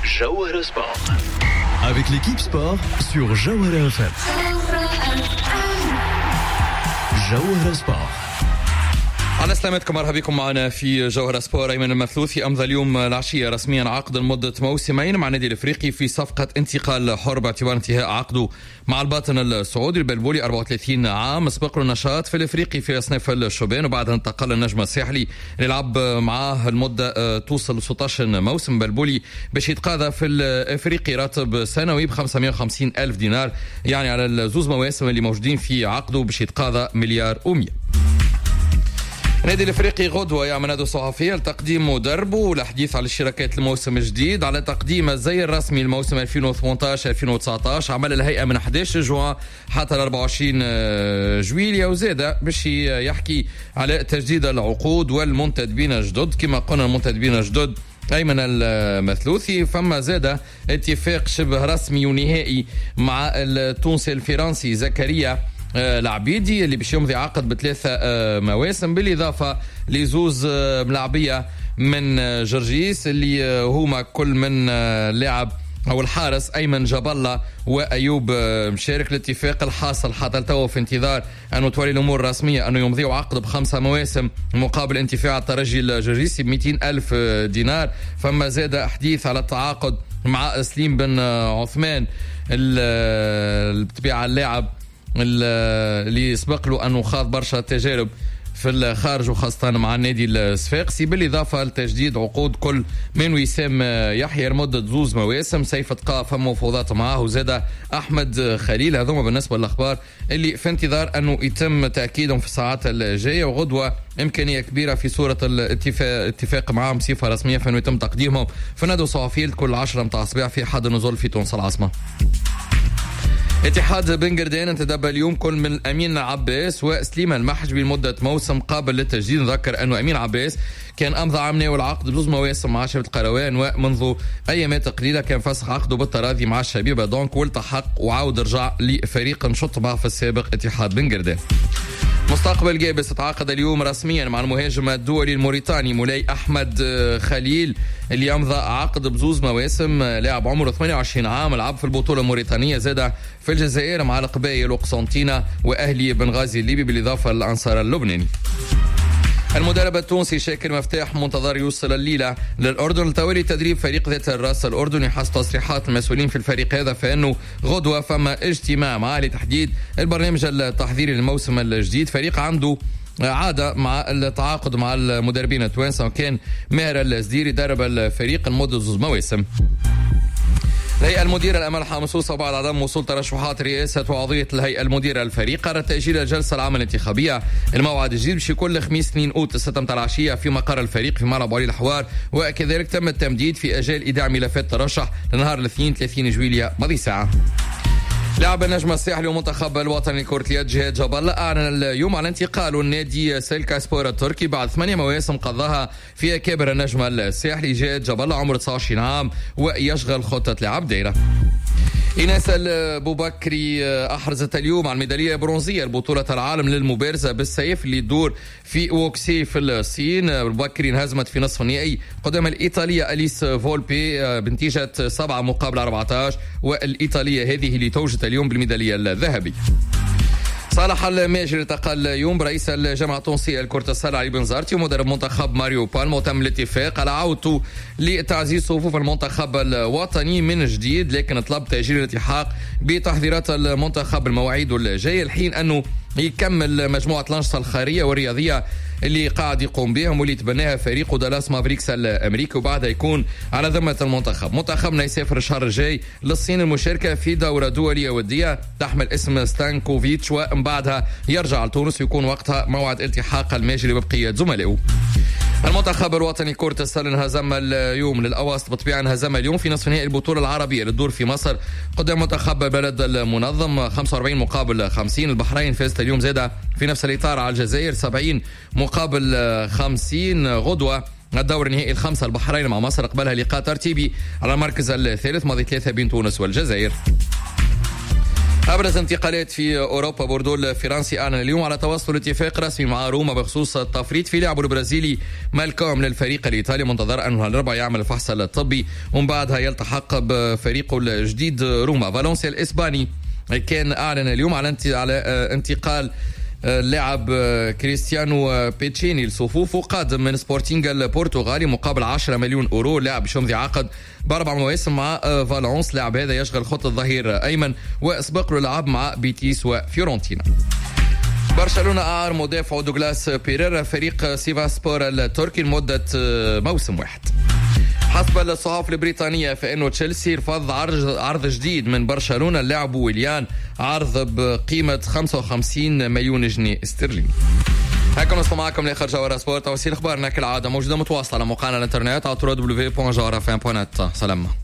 Jawahara Sport. Avec l'équipe sport sur Jawahara FM. Jawahara Sport. على سلامتكم، مرحبا بكم معنا في جوهرة سبور. أيمن المثلوثي أمضى اليوم العشية رسميا عقد لمدة موسمين مع النادي الأفريقي في صفقة انتقال حر باعتبار انتهاء عقده مع الباطن السعودي. البلبولي 34 عام، سبق له النشاط في الأفريقي في أصناف الشبان، وبعدها انتقل النجم الساحلي للعب معاه المدة توصل 16 موسم. بلبولي باش يتقاضى في الأفريقي راتب سنوي ب550 ألف دينار، يعني على الزوز مواسم اللي موجودين في عقده باش يتقاضى 1,100,000,000. النادي الافريقي غدوه يعمل ندوه صحفيه لتقديم مدربه والحديث على الشراكات الموسم الجديد، على تقديم الزي الرسمي الموسم 2018-2019. عمل الهيئه من 11 جوان حتى 24 جويليا، وزاد باش يحكي على تجديد العقود والمنتدبين الجدد. كما قلنا المنتدبين الجدد أيمن المثلوثي، فما زاد اتفاق شبه رسمي ونهائي مع التونسي الفرنسي زكريا العبيدي اللي باش يمضي عقد ب3 مواسم، بالإضافة لزوز ملاعبية من جرجيس اللي هما كل من لاعب أو الحارس أيمن جاب الله وأيوب مشارك. الاتفاق الحاصل حتى التو في انتظار أنه تولي الأمور رسمية أنه يمضيوا عقد ب5 مواسم مقابل انتفاع الترجي الجرجيسي ب200 ألف دينار. فما زاد حديث على التعاقد مع سليم بن عثمان بالطبيعة اللاعب اللي سبق له أنه خاض برشا تجارب في الخارج وخاصة مع النادي الصفاقسي، بالإضافة لتجديد عقود كل من وسام يحيى لمدة 2 مواسم. سيف تقى فما مفاوضات معه، وزاد أحمد خليل. هذوما بالنسبة للأخبار اللي في انتظار أنه يتم تأكيدهم في الساعات الجاية، وغدوة إمكانية كبيرة في صورة الاتفاق معهم بصفة رسمية فإنه يتم تقديمهم في ندوة صحفية كل 10 متاع الصباح في حد النزول في تونس العاصمة. اتحاد بن قردان انتدب اليوم كل من أمين عباس وسليمان المحجبي لمدة موسم قابل للتجديد. نذكر أنه أمين عباس كان أمضى عامنا والعقد ب2 مواسم مع شبيبة القروان، ومنذ أيامات قليلة كان فسخ عقده بالتراضي مع الشبيبة دونك، والتحق وعاود رجع لفريق نشط معه في السابق اتحاد بن قردان. مستقبل جابس تعاقد اليوم رسميا مع المهاجم الدولي الموريتاني مولاي أحمد خليل اللي يمضى عقد ب2 مواسم. لاعب عمره 28 عام، لعب في البطولة الموريتانية، زاد في الجزائر مع القبائل وقسنطينة وأهلي بنغازي الليبي بالإضافة للأنصار اللبناني. المدرب التونسي شاكر مفتاح منتظر يوصل الليلة للأردن لتولي تدريب فريق ذات الرأس الأردني. حسب تصريحات المسؤولين في الفريق هذا فإنه غدوة فما اجتماع معه لتحديد البرنامج التحضيري للموسم الجديد. فريق عنده عادة مع التعاقد مع المدربين التوانسة، وكان ماهر الزديري درب الفريق لمدة 2 مواسم. الهيئة المديرة الأمل حامسوسة بعد عدم وصول ترشحات رئاسة وعضوية الهيئة المديرة الفريق قررت تأجيل الجلسة العامة الانتخابية. الموعد الجديد باش يكون الخميس 2 أوت 6 متاع العشية في مقر الفريق في ملعب ولي الحوار، وكذلك تم التمديد في أجال إيداع ملفات الترشح لنهار الاثنين 30 جويليا ماضي ساعة. لاعب النجم الساحلي ومنتخب الوطني لكرة اليد جهاد جاب الله أعلن اليوم عن انتقاله النادي سيلكا سبور التركي بعد 8 مواسم قضاها في أكابر النجم الساحلي. جهاد جاب الله عمره 29 عام ويشغل خطة لعب دايرة. إيناس البوبكري أحرزت اليوم على الميدالية البرونزية لبطولة العالم للمبارزة بالسيف اللي تدور في ووكسي في الصين. البوبكري انهزمت في نصف النهائي قدام الإيطالية أليس فولبي بنتيجة 7 مقابل 14، والإيطالية هذه اللي توجت اليوم بالميدالية الذهبية. صالح الماجري التقى اليوم برئيس الجامعة التونسية لكرة السلة علي بن زارتي ومدرب منتخب ماريو بالما، وتم الاتفاق على عودته لتعزيز صفوف المنتخب الوطني من جديد، لكن طلب تأجيل الالتحاق بتحضيرات المنتخب المواعيد الجاية الحين أنه يكمل مجموعة الأنشطة الخيرية والرياضية اللي قاعد يقوم بهم واللي تبناها فريق دالاس مافريكس الأمريكي، وبعدها يكون على ذمة المنتخب. منتخبنا يسافر الشهر الجاي للصين المشاركة في دورة دولية ودية تحمل اسم ستانكوفيتش، ومن بعدها يرجع لتونس ويكون وقتها موعد التحاق الماجري ببقية زملائه. المنتخب الوطني كرة السلة انهزم اليوم للأواسط بطبيعة، انهزم اليوم في نصف نهائي البطولة العربية للدور في مصر قدام منتخب البلد المنظم 45 مقابل 50. البحرين فازت اليوم زادة في نفس الإطار على الجزائر 70 مقابل 50. غدوة الدور النهائي الخمسة البحرين مع مصر قبلها لقاء ترتيبي على المركز الثالث ماضي 3 بين تونس والجزائر. أبرز انتقالات في أوروبا. بوردو الفرنسي أعلن اليوم على توصل اتفاق رسمي مع روما بخصوص التفريط في لاعبه البرازيلي مالكوم للفريق الإيطالي، منتظر أنه الأربعاء يعمل الفحص الطبي ومن بعدها يلتحق بفريقه الجديد روما. فالنسيا الإسباني كان أعلن اليوم على انتقال اللاعب كريستيانو بيتشيني لصفوفه، قادم من سبورتينغ البرتغالي مقابل 10 مليون أورو. لاعب شمذي عقد ب4 مواسم مع فالنس. لاعب هذا يشغل خط الظهير أيمن وسبق له لعب مع بيتيس وفيورنتينا. برشلونة أعار مدافع دوغلاس بيريرا فريق سيفاسبور التركي لمدة موسم واحد. حسب الصحف البريطانية فإنه تشيلسي رفض عرض جديد من برشلونة اللاعب ويليان، عرض بقيمة 55 مليون جنيه استرليني. هكذا نصل معكم لآخر جوهرة سبورت. توصيل أخبارنا كالعادة موجودة متواصلة على موقعنا الانترنت على www.jawharafm.net. سلام.